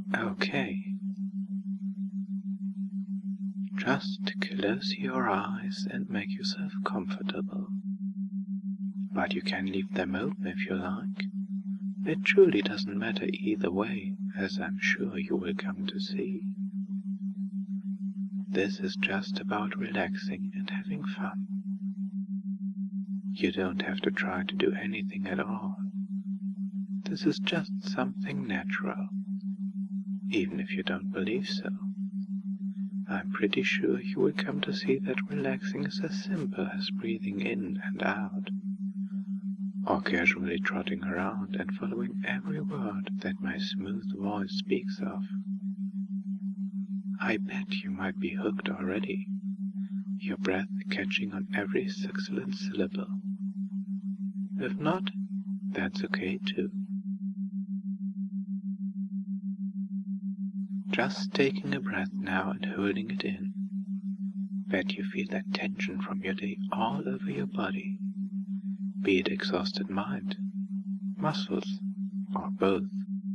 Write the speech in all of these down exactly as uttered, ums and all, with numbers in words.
Okay. Just close your eyes and make yourself comfortable. But you can leave them open if you like. It truly doesn't matter either way, as I'm sure you will come to see. This is just about relaxing and having fun. You don't have to try to do anything at all. This is just something natural, even if you don't believe so. I'm pretty sure you will come to see that relaxing is as simple as breathing in and out, or casually trotting around and following every word that my smooth voice speaks of. I bet you might be hooked already, your breath catching on every succulent syllable. If not, that's okay too. Just taking a breath now and holding it in. Bet you feel that tension from your day all over your body, be it exhausted mind, muscles, or both.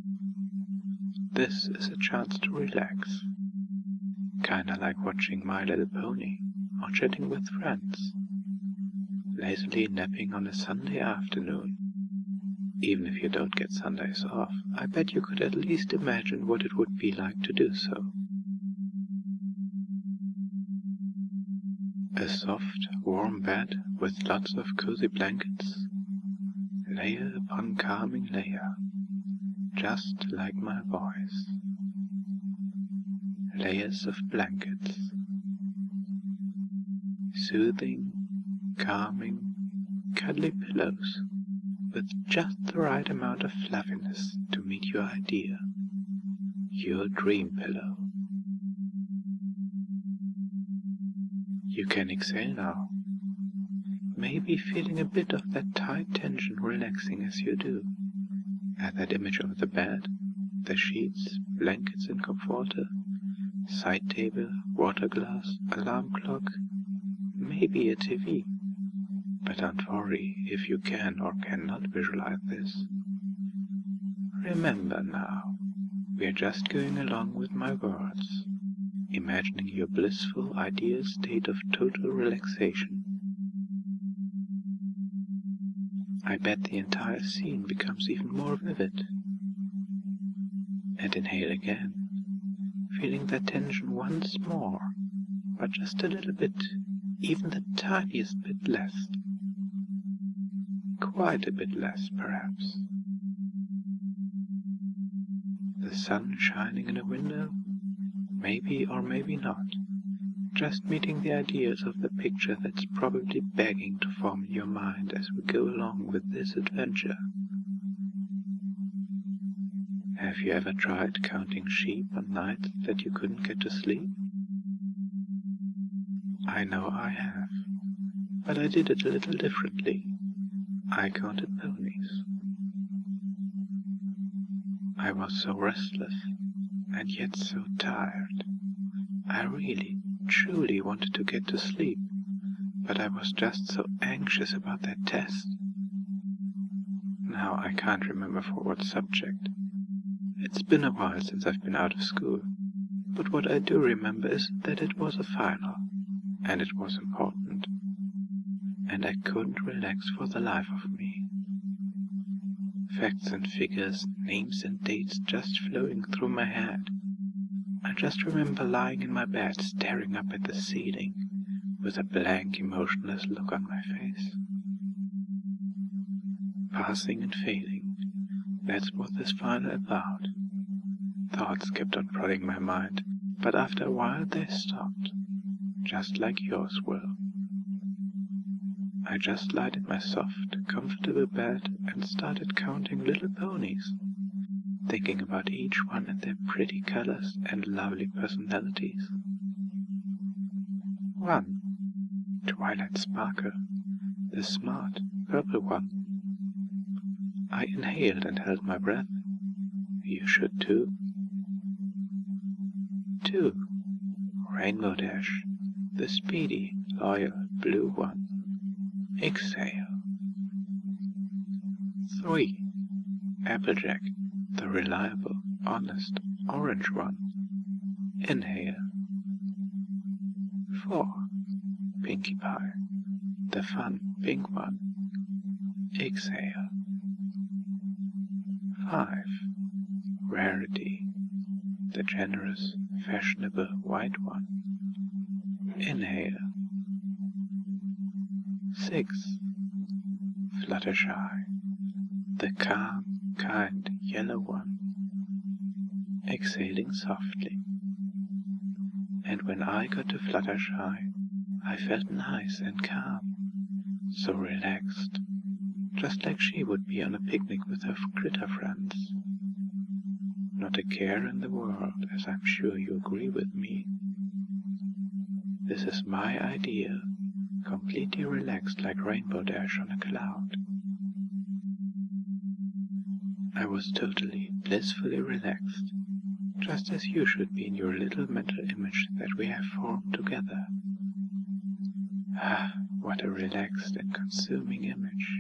This is a chance to relax, kinda like watching My Little Pony or chatting with friends, lazily napping on a Sunday afternoon. Even if you don't get Sundays off, I bet you could at least imagine what it would be like to do so. A soft, warm bed with lots of cozy blankets, layer upon calming layer, just like my voice. Layers of blankets, soothing, calming, cuddly pillows, with just the right amount of fluffiness to meet your idea, your dream pillow. You can exhale now, maybe feeling a bit of that tight tension relaxing as you do, at that image of the bed, the sheets, blankets and comforter, side table, water glass, alarm clock, maybe a T V. But don't worry if you can or cannot visualize this. Remember now, we are just going along with my words, imagining your blissful, ideal state of total relaxation. I bet the entire scene becomes even more vivid. And inhale again, feeling that tension once more, but just a little bit, even the tiniest bit less. Quite a bit less, perhaps. The sun shining in a window? Maybe or maybe not. Just meeting the ideas of the picture that's probably begging to form in your mind as we go along with this adventure. Have you ever tried counting sheep on nights that you couldn't get to sleep? I know I have, but I did it a little differently. I counted ponies. I was so restless, and yet so tired. I really, truly wanted to get to sleep, but I was just so anxious about that test. Now I can't remember for what subject. It's been a while since I've been out of school, but what I do remember is that it was a final, and it was important. And I couldn't relax for the life of me. Facts and figures, names and dates just flowing through my head. I just remember lying in my bed staring up at the ceiling, with a blank, emotionless look on my face. Passing and failing, that's what this final about. Thoughts kept on prodding my mind, but after a while they stopped, just like yours will. I just lied in my soft, comfortable bed and started counting little ponies, thinking about each one and their pretty colors and lovely personalities. One, Twilight Sparkle, the smart, purple one. I inhaled and held my breath. You should too. Two, Rainbow Dash, the speedy, loyal, blue one. Exhale. Three, Applejack, the reliable, honest, orange one. Inhale. Four. Pinkie Pie, the fun pink one. Exhale. Five. Rarity, the generous, fashionable white one. Inhale. Six. Fluttershy, the calm, kind yellow one. Exhaling softly. And when I got to Fluttershy, I felt nice and calm, so relaxed, just like she would be on a picnic with her critter friends. Not a care in the world, as I'm sure you agree with me. This is my idea, completely relaxed like Rainbow Dash on a cloud. I was totally, blissfully relaxed, just as you should be in your little mental image that we have formed together. Ah, what a relaxed and consuming image.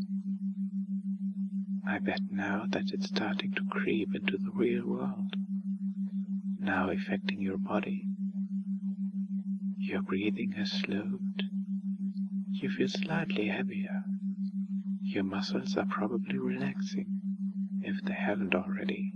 I bet now that it's starting to creep into the real world, now affecting your body. Your breathing has slowed. You feel slightly heavier. Your muscles are probably relaxing, if they haven't already.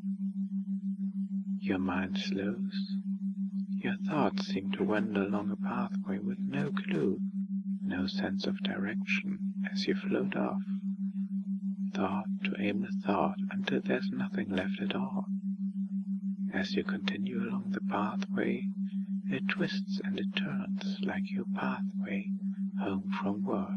Your mind slows. Your thoughts seem to wander along a pathway with no clue, no sense of direction as you float off. Thought to aimless thought until there's nothing left at all. As you continue along the pathway, it twists and it turns like your pathway home from work.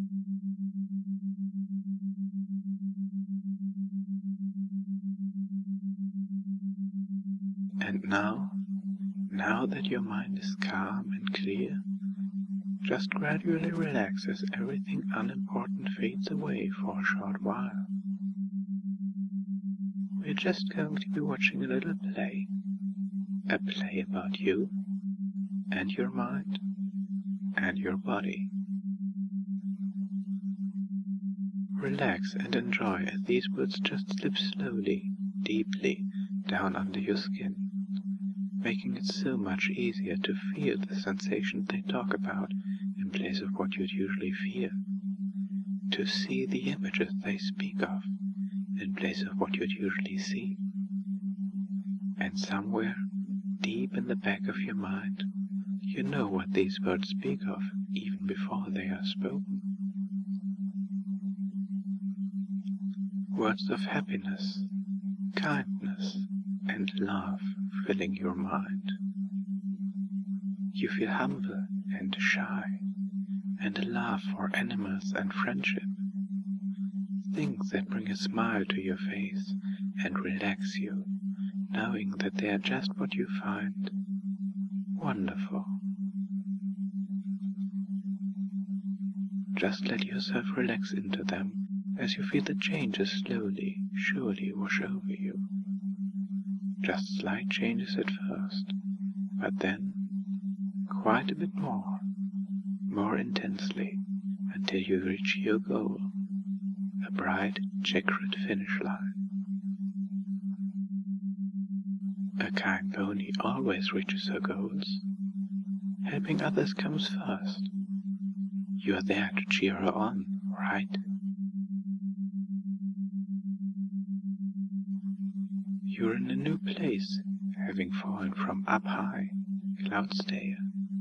And now, now that your mind is calm and clear, just gradually relax as everything unimportant fades away for a short while. We're just going to be watching a little play, a play about you, and your mind, and your body. Relax and enjoy as these words just slip slowly, deeply, down under your skin, making it so much easier to feel the sensations they talk about in place of what you'd usually fear, to see the images they speak of in place of what you'd usually see. And somewhere, deep in the back of your mind, you know what these words speak of even before they are spoken. Words of happiness, kindness, and love filling your mind. You feel humble and shy, and a love for animals and friendship. Things that bring a smile to your face and relax you, knowing that they are just what you find wonderful. Just let yourself relax into them as you feel the changes slowly, surely wash over you. Just slight changes at first, but then quite a bit more, more intensely, until you reach your goal, a bright, checkered finish line. A kind pony always reaches her goals. Helping others comes first. You are there to cheer her on, right? You're in a new place, having fallen from up high, Cloudstayer.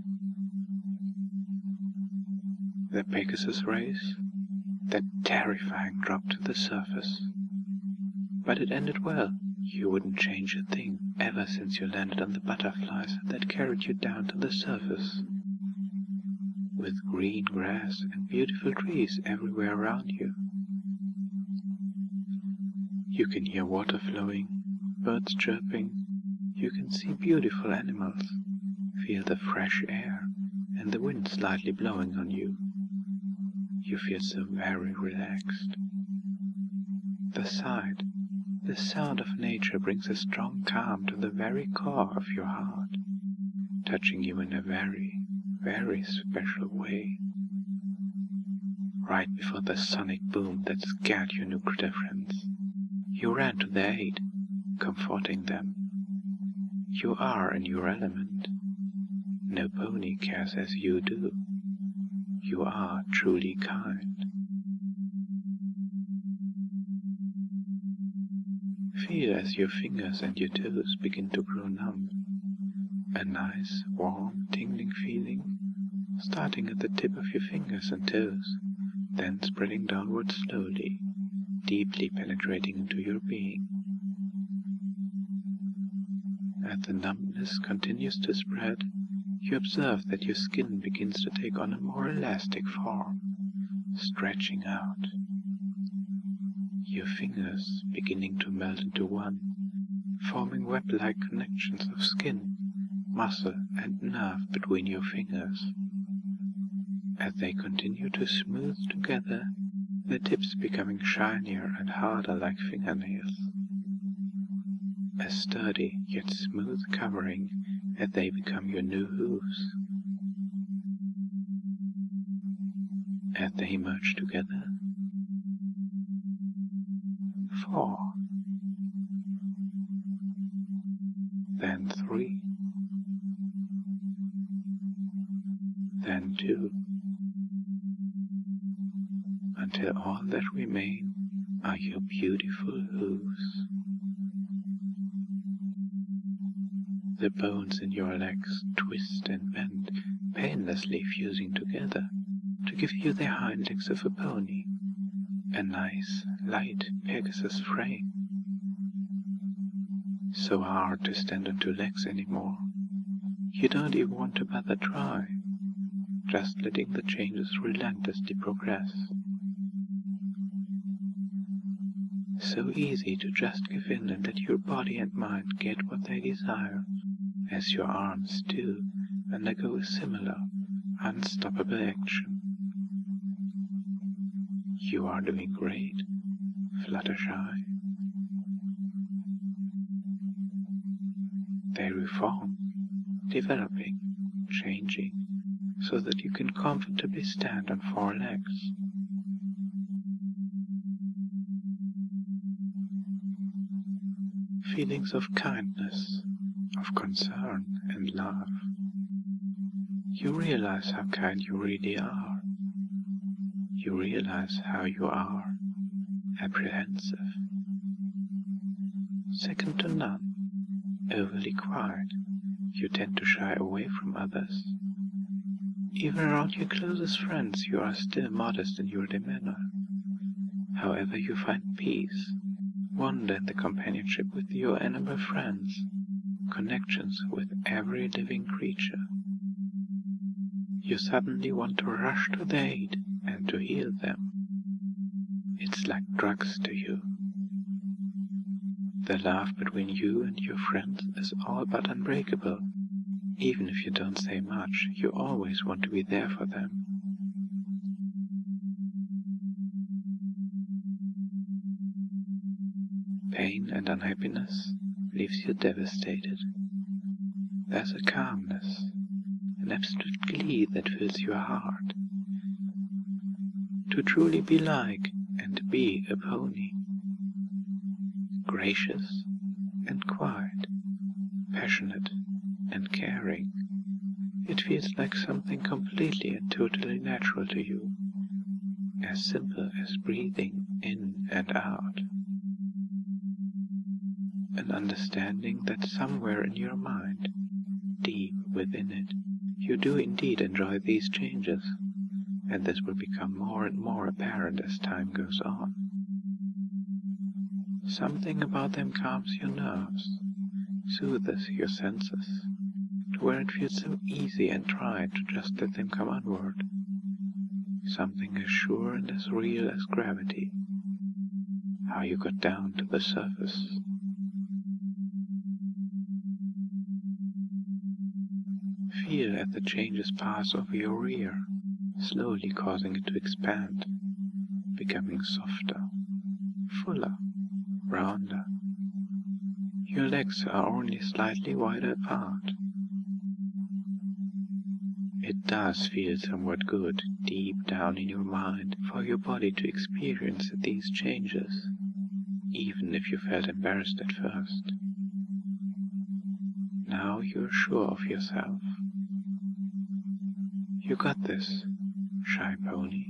The Pegasus race, that terrifying drop to the surface. But it ended well. You wouldn't change a thing ever since you landed on the butterflies that carried you down to the surface. With green grass and beautiful trees everywhere around you. You can hear water flowing, birds chirping, you can see beautiful animals, feel the fresh air and the wind slightly blowing on you. You feel so very relaxed. The sight, the sound of nature brings a strong calm to the very core of your heart, touching you in a very, very special way. Right before the sonic boom that scared your new critter friends, you ran to their aid, comforting them You are in your element. No pony cares as you do. You are truly kind. Feel as your fingers and your toes begin to grow numb. A nice, warm, tingling feeling, starting at the tip of your fingers and toes, then spreading downward slowly, deeply penetrating into your being. As the numbness continues to spread, you observe that your skin begins to take on a more elastic form, stretching out. Your fingers beginning to melt into one, forming web-like connections of skin, muscle, and nerve between your fingers. As they continue to smooth together, the tips becoming shinier and harder like fingernails. A sturdy yet smooth covering as they become your new hooves. As they merge together. Four. Then three. Then two. Until all that remain are your beautiful hooves. The bones in your legs twist and bend, painlessly fusing together to give you the hind legs of a pony, a nice, light Pegasus frame. So hard to stand on two legs anymore, you don't even want to bother try, just letting the changes relentlessly progress. So easy to just give in and let your body and mind get what they desire, as your arms do undergo a similar, unstoppable action. You are doing great, Fluttershy. They reform, developing, changing, so that you can comfortably stand on four legs. Feelings of kindness, of concern and love. You realize how kind you really are. You realize how you are apprehensive. Second to none, overly quiet, you tend to shy away from others. Even around your closest friends you are still modest in your demeanor. However, you find peace, wonder in the companionship with your animal friends, connections with every living creature. You suddenly want to rush to their aid and to heal them. It's like drugs to you. The love between you and your friends is all but unbreakable. Even if you don't say much, you always want to be there for them. Pain and unhappiness leaves you devastated. There's a calmness, an absolute glee that fills your heart. To truly be like and be a pony. Gracious and quiet, passionate and caring. It feels like something completely and totally natural to you, as simple as breathing in and out. An understanding that somewhere in your mind, deep within it, you do indeed enjoy these changes, and this will become more and more apparent as time goes on. Something about them calms your nerves, soothes your senses, to where it feels so easy and tried to just let them come onward. Something as sure and as real as gravity. How you got down to the surface. Feel as the changes pass over your rear, slowly causing it to expand, becoming softer, fuller, rounder. Your legs are only slightly wider apart. It does feel somewhat good deep down in your mind for your body to experience these changes, even if you felt embarrassed at first. Now you're sure of yourself. You got this, shy pony.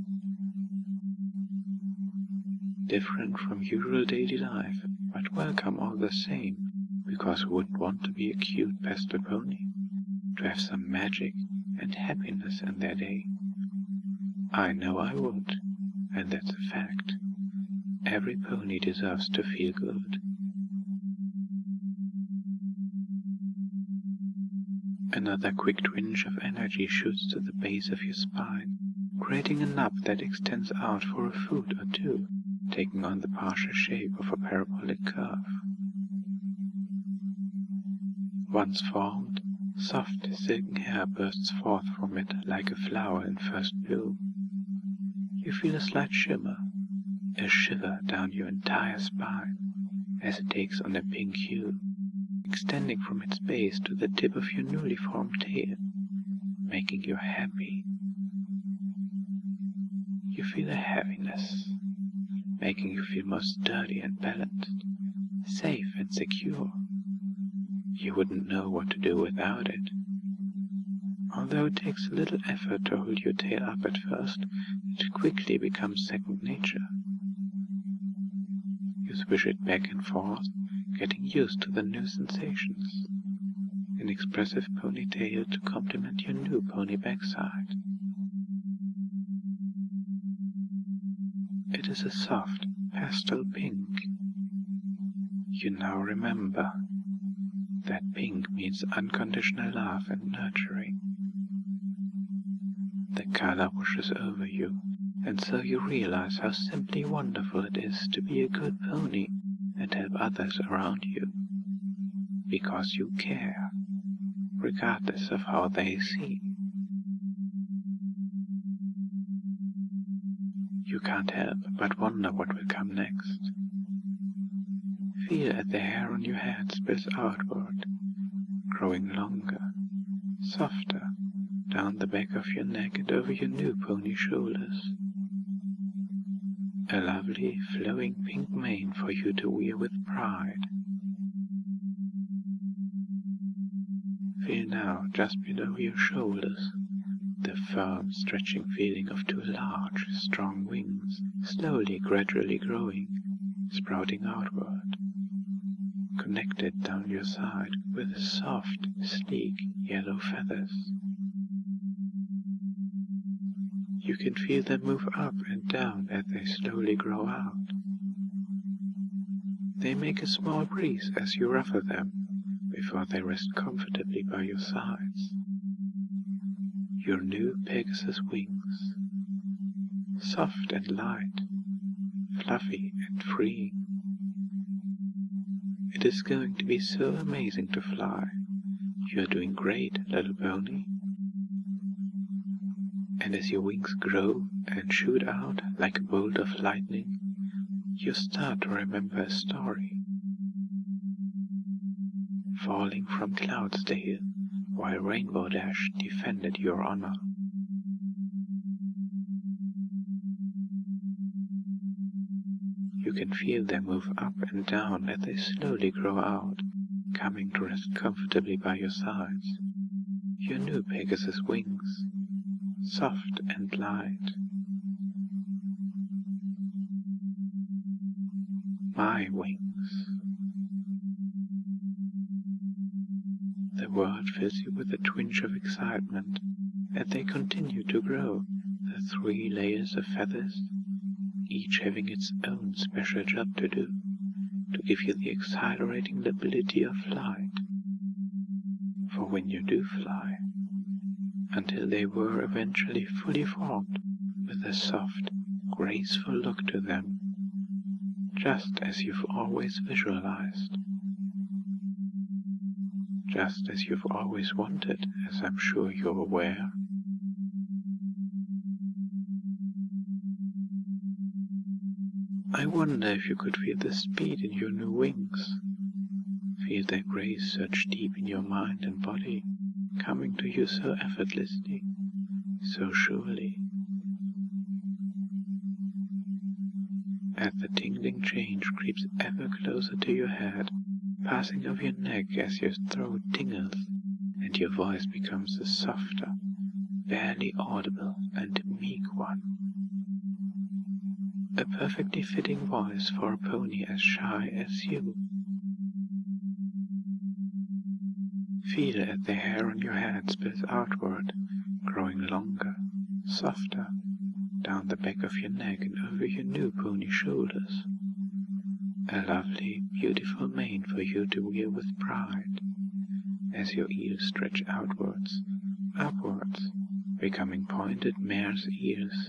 Different from usual daily life, but welcome all the same, because who wouldn't want to be a cute pastel pony? To have some magic and happiness in their day. I know I would, and that's a fact. Every pony deserves to feel good. Another quick twinge of energy shoots to the base of your spine, creating a knob that extends out for a foot or two, taking on the partial shape of a parabolic curve. Once formed, soft silken hair bursts forth from it like a flower in first bloom. You feel a slight shimmer, a shiver down your entire spine, as it takes on a pink hue, extending from its base to the tip of your newly formed tail, making you happy. You feel a heaviness, making you feel more sturdy and balanced, safe and secure. You wouldn't know what to do without it. Although it takes a little effort to hold your tail up at first, it quickly becomes second nature. You swish it back and forth, getting used to the new sensations. An expressive ponytail to complement your new pony backside. It is a soft pastel pink. You now remember that pink means unconditional love and nurturing. The color washes over you, and so you realize how simply wonderful it is to be a good pony and help others around you, because you care, regardless of how they see. You can't help but wonder what will come next. Feel as the hair on your head spills outward, growing longer, softer, down the back of your neck and over your new pony shoulders. A lovely, flowing pink mane for you to wear with pride. Feel now, just below your shoulders, the firm, stretching feeling of two large, strong wings, slowly, gradually growing, sprouting outward, connected down your side with soft, sleek, yellow feathers. You can feel them move up and down as they slowly grow out. They make a small breeze as you ruffle them, before they rest comfortably by your sides. Your new Pegasus wings, soft and light, fluffy and freeing. It is going to be so amazing to fly. You're doing great, little pony. And as your wings grow and shoot out like a bolt of lightning, you start to remember a story. Falling from Cloudsdale while Rainbow Dash defended your honor. You can feel them move up and down as they slowly grow out, coming to rest comfortably by your sides. Your new Pegasus wings, soft and light. My wings. The world fills you with a twinge of excitement, and they continue to grow, the three layers of feathers, each having its own special job to do, to give you the exhilarating ability of flight. For when you do fly, until they were eventually fully formed, with a soft, graceful look to them, just as you've always visualized. Just as you've always wanted, as I'm sure you're aware. I wonder if you could feel the speed in your new wings. Feel their grace surge deep in your mind and body, coming to you so effortlessly, so surely. As the tingling change creeps ever closer to your head, passing over your neck as your throat tingles and your voice becomes a softer, barely audible and meek one. A perfectly fitting voice for a pony as shy as you. Feel as the hair on your head spills outward, growing longer, softer, down the back of your neck and over your new pony shoulders. A lovely, beautiful mane for you to wear with pride, as your ears stretch outwards, upwards, becoming pointed mare's ears.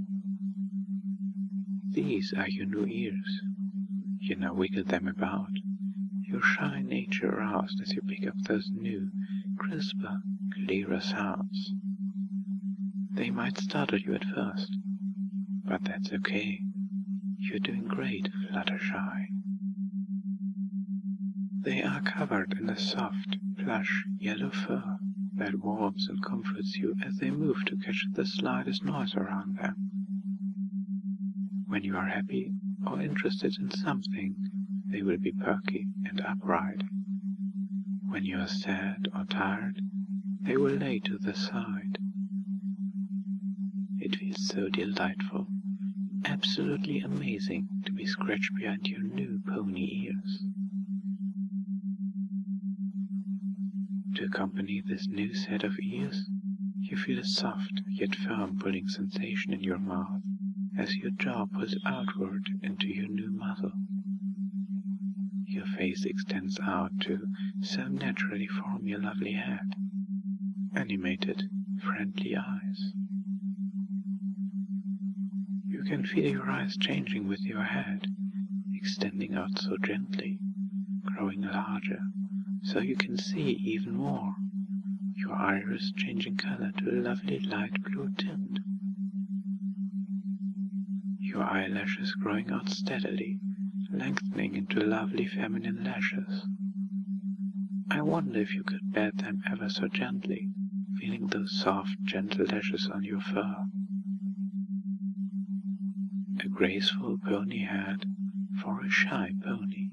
These are your new ears. You now wiggle them about, your shy nature aroused as you pick up those new, crisper, clearer sounds. They might startle you at first, but that's okay. You're doing great, Fluttershy. They are covered in a soft, plush, yellow fur that warms and comforts you as they move to catch the slightest noise around them. When you are happy or interested in something, they will be perky and upright. When you are sad or tired, they will lay to the side. It feels so delightful, absolutely amazing to be scratched behind your new pony ears. To accompany this new set of ears, you feel a soft yet firm pulling sensation in your mouth as your jaw pulls outward into your new muzzle. Your face extends out to so naturally form your lovely head, animated, friendly eyes. You can feel your eyes changing with your head, extending out so gently, growing larger, so you can see even more, your iris changing color to a lovely light blue tint. Your eyelashes growing out steadily, lengthening into lovely feminine lashes. I wonder if you could bat them ever so gently, feeling those soft, gentle lashes on your fur. A graceful pony head for a shy pony.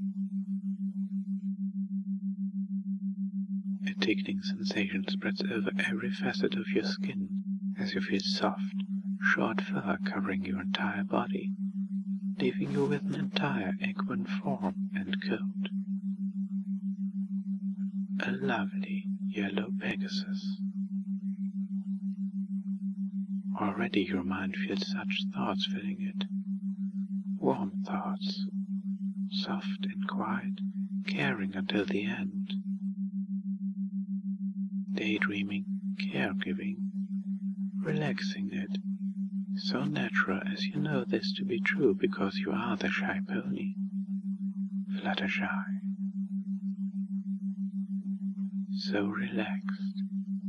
A tickling sensation spreads over every facet of your skin as you feel soft, short fur covering your entire body, leaving you with an entire equine form and coat. A lovely yellow Pegasus. Already your mind feels such thoughts filling it. Warm thoughts, soft and quiet, caring until the end. Daydreaming, caregiving, relaxing it, so natural as you know this to be true because you are the shy pony, Fluttershy. So relaxed.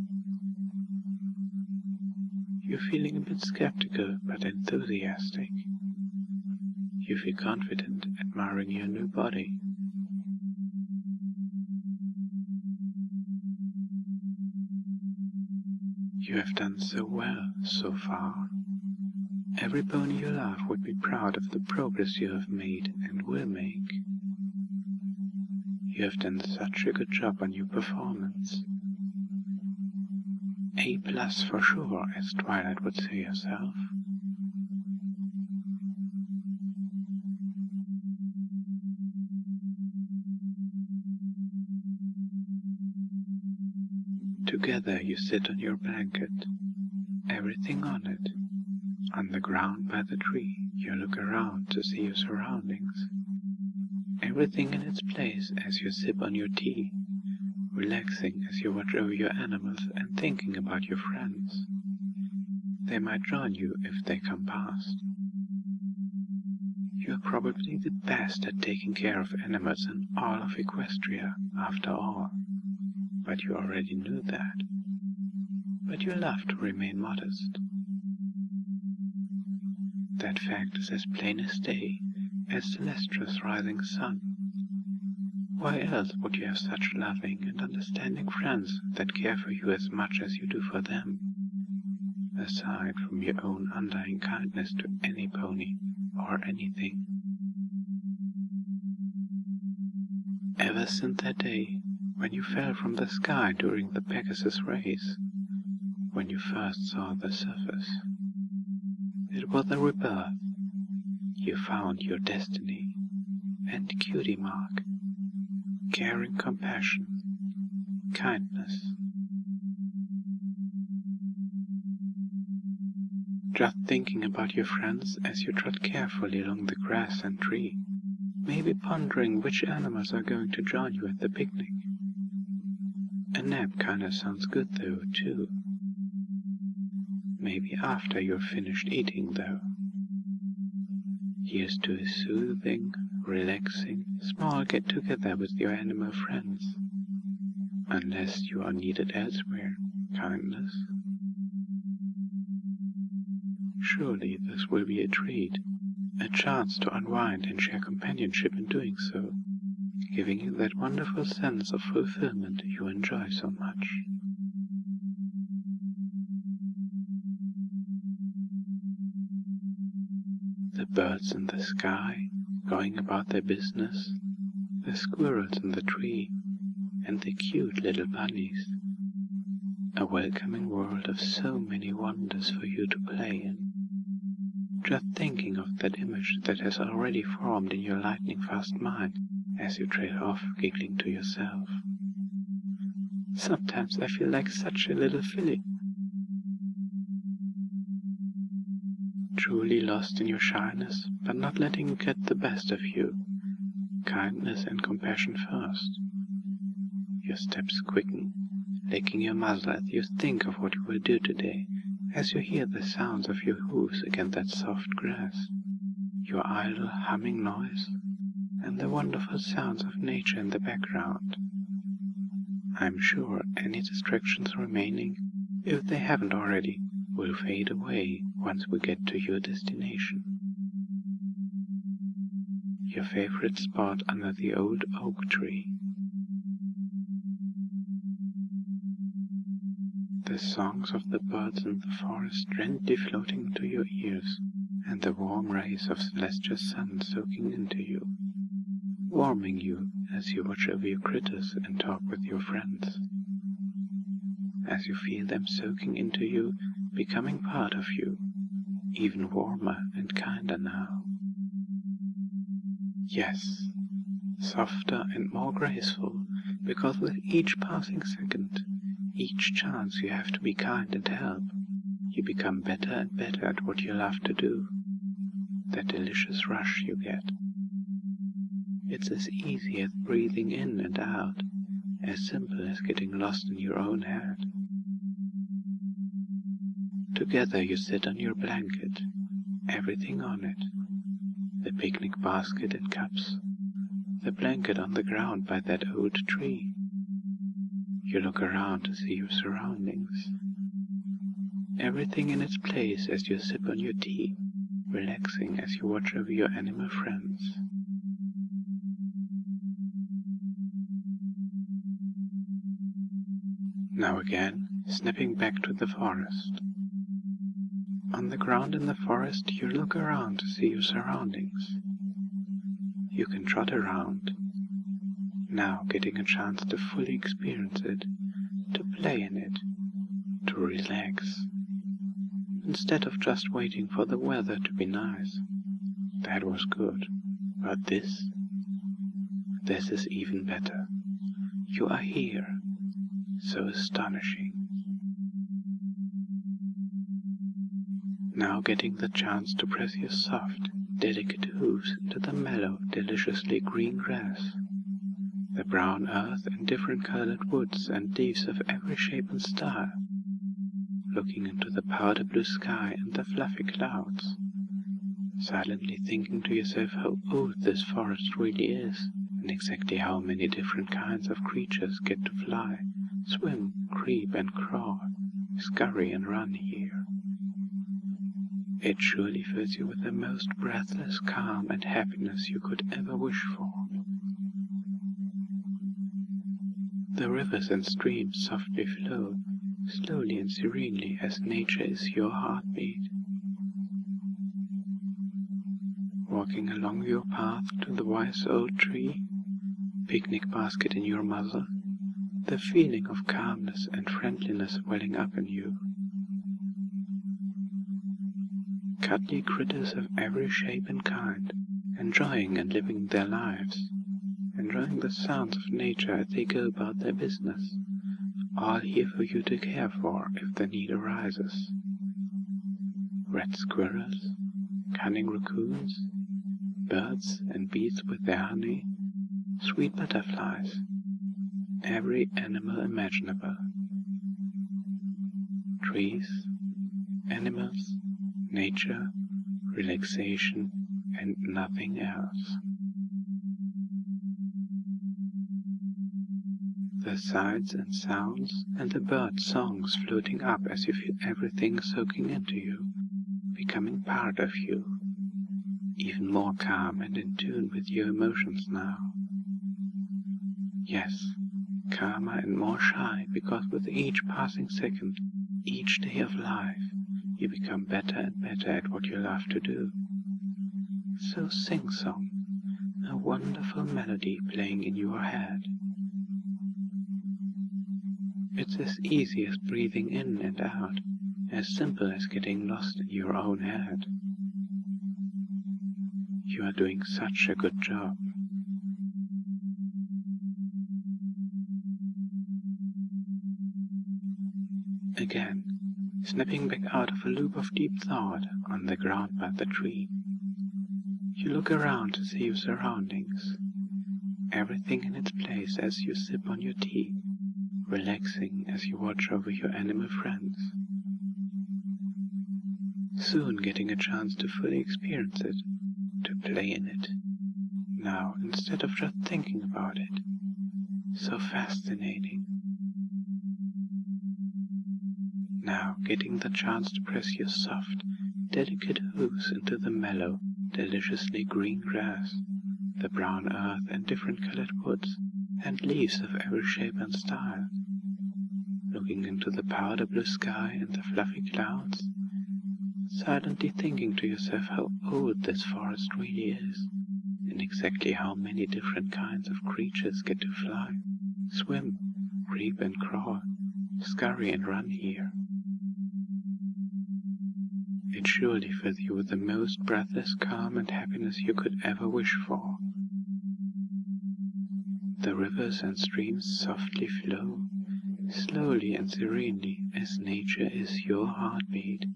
You're feeling a bit skeptical but enthusiastic. You feel confident, admiring your new body. You have done so well so far. Every pony you love would be proud of the progress you have made and will make. You have done such a good job on your performance. A plus for sure, as Twilight would say herself. Together you sit on your blanket, everything on it. On the ground by the tree, you look around to see your surroundings. Everything in its place as you sip on your tea, relaxing as you watch over your animals and thinking about your friends. They might join you if they come past. You are probably the best at taking care of animals in all of Equestria, after all. But you already knew that. But you love to remain modest. That fact is as plain as day, as the lustrous rising sun. Why else would you have such loving and understanding friends that care for you as much as you do for them, aside from your own undying kindness to any pony or anything? Ever since that day when you fell from the sky during the Pegasus race, when you first saw the surface, it was a rebirth. You found your destiny, and Cutie Mark, caring compassion, kindness. Just thinking about your friends as you trot carefully along the grass and tree, maybe pondering which animals are going to join you at the picnic. A nap kinda sounds good though, too. Maybe after you're finished eating though. Here's to a soothing, relaxing, small get-together with your animal friends. Unless you are needed elsewhere, kindness. Surely this will be a treat, a chance to unwind and share companionship in doing so, giving you that wonderful sense of fulfillment you enjoy so much. The birds in the sky, going about their business, the squirrels in the tree, and the cute little bunnies. A welcoming world of so many wonders for you to play in. Just thinking of that image that has already formed in your lightning-fast mind as you trail off giggling to yourself. Sometimes I feel like such a little filly. Truly lost in your shyness, but not letting it get the best of you. Kindness and compassion first. Your steps quicken, licking your muzzle as you think of what you will do today, as you hear the sounds of your hooves against that soft grass, your idle humming noise, and the wonderful sounds of nature in the background. I'm sure any distractions remaining, if they haven't already, will fade away once we get to your destination. Your favorite spot under the old oak tree. The songs of the birds in the forest gently floating to your ears, and the warm rays of celestial sun soaking into you, warming you as you watch over your critters and talk with your friends. As you feel them soaking into you, becoming part of you, even warmer and kinder now. Yes, softer and more graceful, because with each passing second, each chance you have to be kind and help, you become better and better at what you love to do. That delicious rush you get. It's as easy as breathing in and out, as simple as getting lost in your own head. Together you sit on your blanket, everything on it, the picnic basket and cups, the blanket on the ground by that old tree. You look around to see your surroundings. Everything in its place as you sip on your tea, relaxing as you watch over your animal friends. Now again, snapping back to the forest. On the ground in the forest, you look around to see your surroundings. You can trot around, now getting a chance to fully experience it, to play in it, to relax, instead of just waiting for the weather to be nice. That was good, but this, this is even better. You are here, so astonishing. Now getting the chance to press your soft, delicate hooves into the mellow, deliciously green grass, the brown earth and different colored woods and leaves of every shape and style, looking into the powder blue sky and the fluffy clouds, silently thinking to yourself how old this forest really is, and exactly how many different kinds of creatures get to fly, swim, creep and crawl, scurry and run here. It surely fills you with the most breathless calm and happiness you could ever wish for. The rivers and streams softly flow, slowly and serenely as nature is your heartbeat. Walking along your path to the wise old tree, picnic basket in your muzzle, the feeling of calmness and friendliness welling up in you. Cuddly critters of every shape and kind, enjoying and living their lives, enjoying the sounds of nature as they go about their business, all here for you to care for if the need arises. Red squirrels, cunning raccoons, birds and bees with their honey, sweet butterflies, every animal imaginable. Trees, animals, nature, relaxation, and nothing else. The sights and sounds and the bird songs floating up as you feel everything soaking into you, becoming part of you, even more calm and in tune with your emotions now. Yes, calmer and more shy, because with each passing second, each day of life, you become better and better at what you love to do. So sing song, a wonderful melody playing in your head. It's as easy as breathing in and out, as simple as getting lost in your own head. You are doing such a good job. Again, snapping back out of a loop of deep thought on the ground by the tree, you look around to see your surroundings, everything in its place as you sip on your tea, relaxing as you watch over your animal friends. Soon getting a chance to fully experience it, to play in it. Now, instead of just thinking about it. So fascinating. Now, getting the chance to press your soft, delicate hooves into the mellow, deliciously green grass, the brown earth and different colored woods, and leaves of every shape and style. Looking into the powder blue sky and the fluffy clouds, silently thinking to yourself how old this forest really is, and exactly how many different kinds of creatures get to fly, swim, creep and crawl, scurry and run here. It surely fills you with the most breathless calm and happiness you could ever wish for. The rivers and streams softly flow, slowly and serenely, as nature is your heartbeat.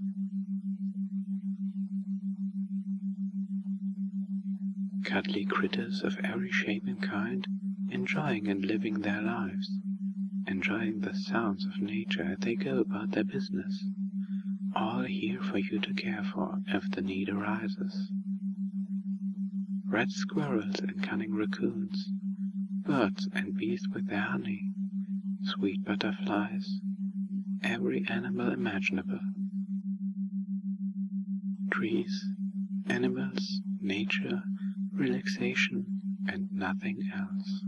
Cuddly critters of every shape and kind, enjoying and living their lives, enjoying the sounds of nature as they go about their business, all here for you to care for if the need arises. Red squirrels and cunning raccoons, birds and bees with their honey, sweet butterflies, every animal imaginable. Trees, animals, nature, relaxation, and nothing else.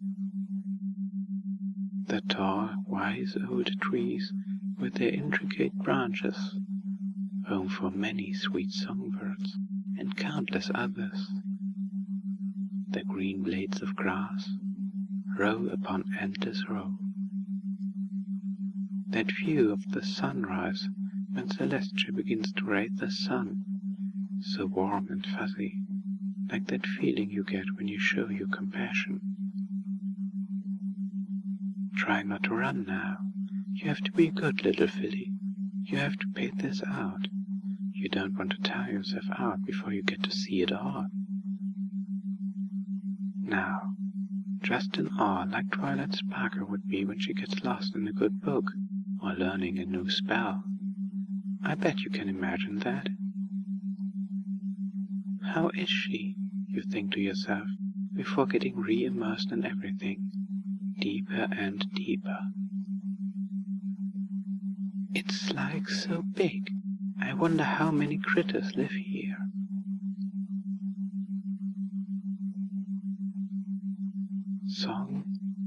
The tall, wise old trees with their intricate branches, home for many sweet songbirds and countless others. The green blades of grass, row upon endless row. That view of the sunrise when Celestia begins to raise the sun, so warm and fuzzy, like that feeling you get when you show your compassion. Try not to run now. You have to be a good little filly. You have to pay this out. You don't want to tire yourself out before you get to see it all. Now, just in awe like Twilight Sparkle would be when she gets lost in a good book or learning a new spell. I bet you can imagine that. How is she, you think to yourself, before getting re-immersed in everything, deeper and deeper. It's like so big. I wonder how many critters live here. Song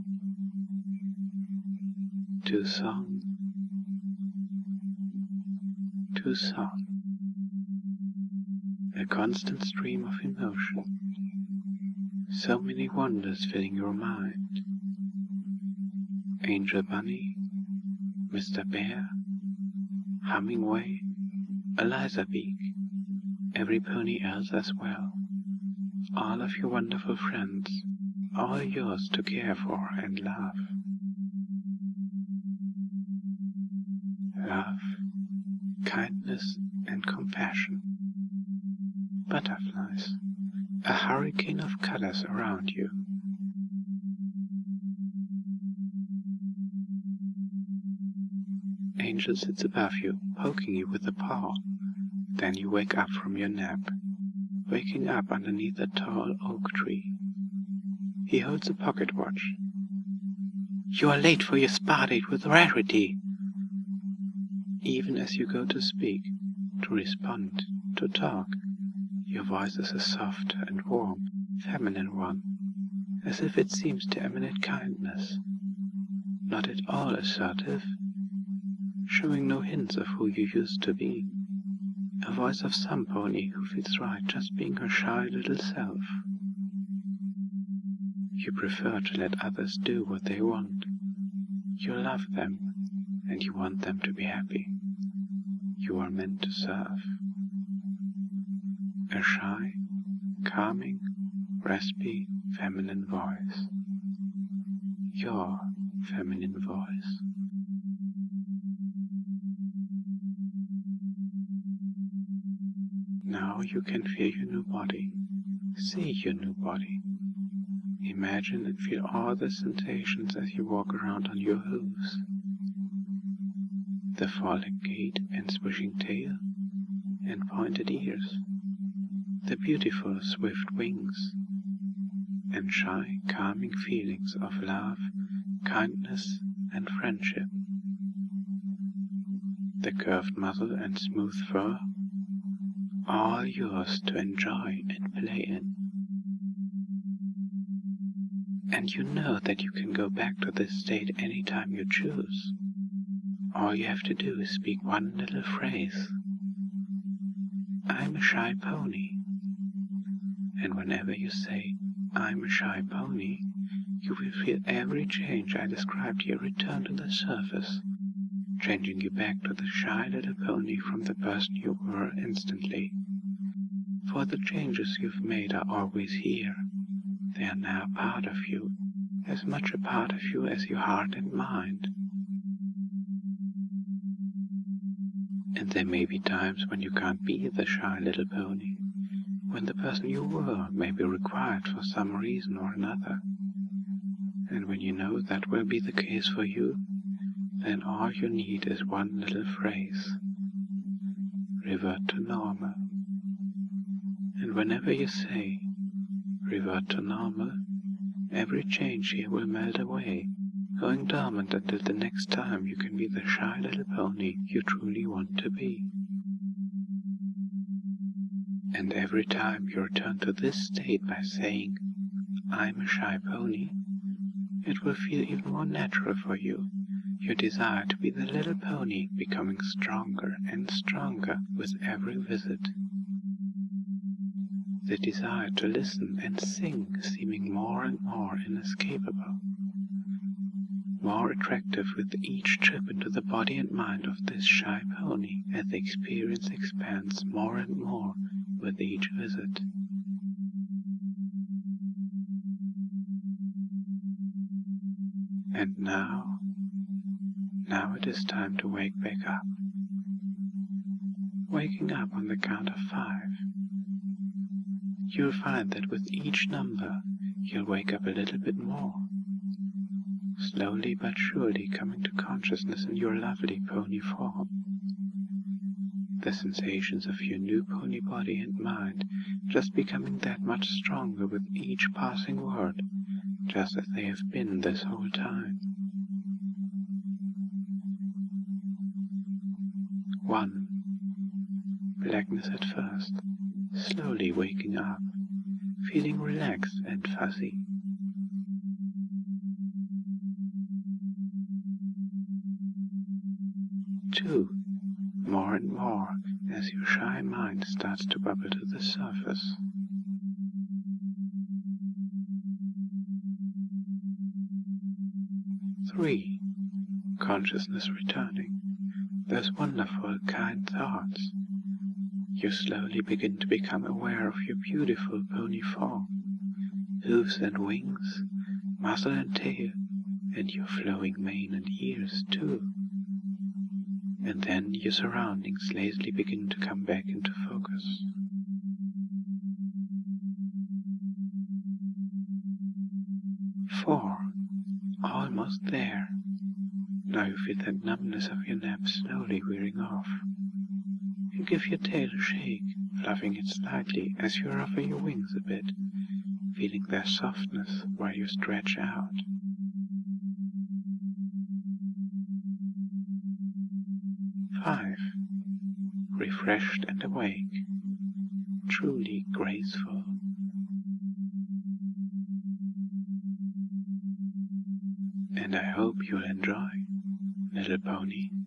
to song to song. A constant stream of emotion, So many wonders filling your mind. Angel Bunny, Mister Bear, Hummingway, Eliza Beak, every pony else as well. All of your wonderful friends, all yours to care for and love. Love, kindness, and compassion. Butterflies, a hurricane of colors around you. Angel sits above you, poking you with a paw. Then you wake up from your nap, waking up underneath a tall oak tree. He holds a pocket watch. You are late for your spa date with Rarity. Even as you go to speak, to respond, to talk, your voice is a soft and warm, feminine one, as if it seems to emanate kindness, not at all assertive, showing no hints of who you used to be, a voice of some pony who feels right just being her shy little self. You prefer to let others do what they want. You love them, and you want them to be happy. You are meant to serve. A shy, calming, raspy, feminine voice. Your feminine voice. Now you can feel your new body, see your new body. Imagine and feel all the sensations as you walk around on your hooves. The falling gait and swishing tail and pointed ears. The beautiful swift wings and shy, calming feelings of love, kindness, and friendship. The curved muzzle and smooth fur, all yours to enjoy and play in. And you know that you can go back to this state anytime you choose. All you have to do is speak one little phrase. I'm a shy pony. And whenever you say, I'm a shy pony, you will feel every change I described here return to the surface, changing you back to the shy little pony from the person you were instantly. For the changes you've made are always here. They are now part of you, as much a part of you as your heart and mind. And there may be times when you can't be the shy little pony, when the person you were may be required for some reason or another. And when you know that will be the case for you, then all you need is one little phrase. Revert to normal. And whenever you say, revert to normal, every change here will melt away, going dormant until the next time you can be the shy little pony you truly want to be. And every time you return to this state by saying, I'm a shy pony, it will feel even more natural for you, your desire to be the little pony becoming stronger and stronger with every visit. The desire to listen and sing seeming more and more inescapable, more attractive with each trip into the body and mind of this shy pony as the experience expands more and more with each visit. And now, now it is time to wake back up. Waking up on the count of five. You'll find that with each number, you'll wake up a little bit more, slowly but surely coming to consciousness in your lovely pony form. The sensations of your new pony body and mind just becoming that much stronger with each passing word, just as they have been this whole time. One. Blackness at first, slowly waking up, feeling relaxed and fuzzy. Two. More and more as your shy mind starts to bubble to the surface. Three. Consciousness returning. Those wonderful, kind thoughts. You slowly begin to become aware of your beautiful pony form, hooves and wings, muzzle and tail, and your flowing mane and ears too. And then your surroundings lazily begin to come back into focus. Four. Almost there. Now you feel that numbness of your nap slowly wearing off. You give your tail a shake, fluffing it slightly as you ruffle your wings a bit, feeling their softness while you stretch out. Five. Refreshed and awake, truly graceful. And I hope you'll enjoy, little pony.